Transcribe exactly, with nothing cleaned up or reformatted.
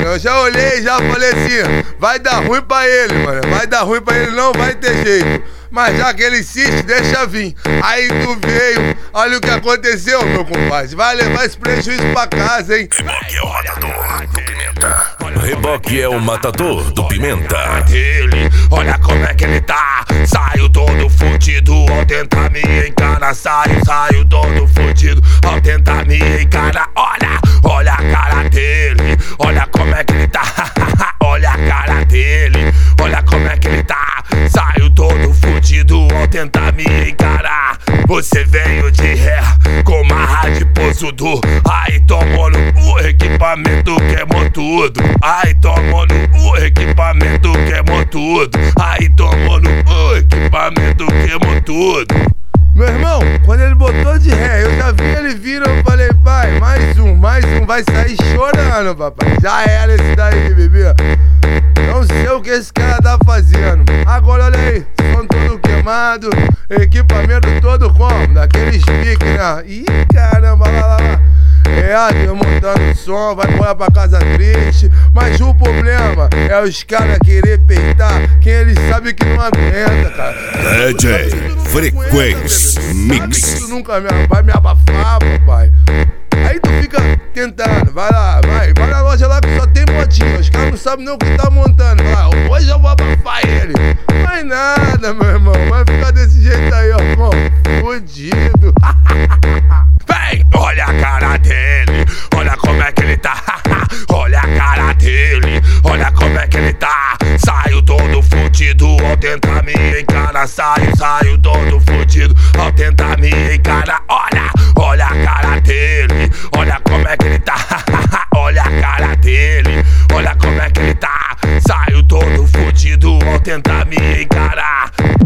Eu já olhei, já falei assim, vai dar ruim pra ele, mano. Vai dar ruim pra ele, não vai ter jeito. Mas já que ele insiste, deixa vir. Aí tu veio, olha o que aconteceu, meu compadre. Vai levar esse prejuízo pra casa, hein? Reboque é o matador do Pimenta. Reboque é o matador do Pimenta. Ele, olha como é que ele tá. Saiu todo fudido ao tentar me encarar. Saiu, saiu todo fudido ao tentar me encarar. Olha, olha a cara dele. Olha como é que ele tá. Olha a cara dele. Olha como é que ele tá. Saiu todo fudido ao tentar me encarar. Você veio de ré com marra de posudo. Aí tomou no o equipamento, queimou tudo. Aí tomou no o equipamento, queimou tudo. Aí tomou no o equipamento, queimou tudo. Meu irmão, quando ele botou de ré, eu já vi ele vindo, eu falei, pai, mais um, mais um, vai sair chorando, papai. Já era esse daí, bebê. Não sei o que esse cara tá fazendo. Agora olha aí, som todo queimado, equipamento todo como? Daqueles piques, né? Ih, caramba, lá, lá, lá. É, eu montando o som, vai embora pra casa triste. Mas o problema é os caras querer peitar quem eles sabem que não aguenta, cara. D J Frequência Mix. Tu nunca me, vai me abafar, papai. Aí tu fica tentando, vai lá, vai, vai na loja lá que só tem modinha. Os caras não sabem nem o que tá montando. Vai, hoje eu vou abafar ele. Vai nada, meu irmão, vai ficar desse jeito aí, ó, pô, fudido. Vem, olha a cara dele, olha como é que ele tá. Olha a cara dele, olha como é que ele tá. Saiu todo fudido ao tentar me encarar. Saiu, saiu todo fudido ao tentar me encarar. Olha, olha a cara dele, olha como é que ele tá. Olha a cara dele, olha como é que ele tá. Saiu todo fudido ao tentar me encarar.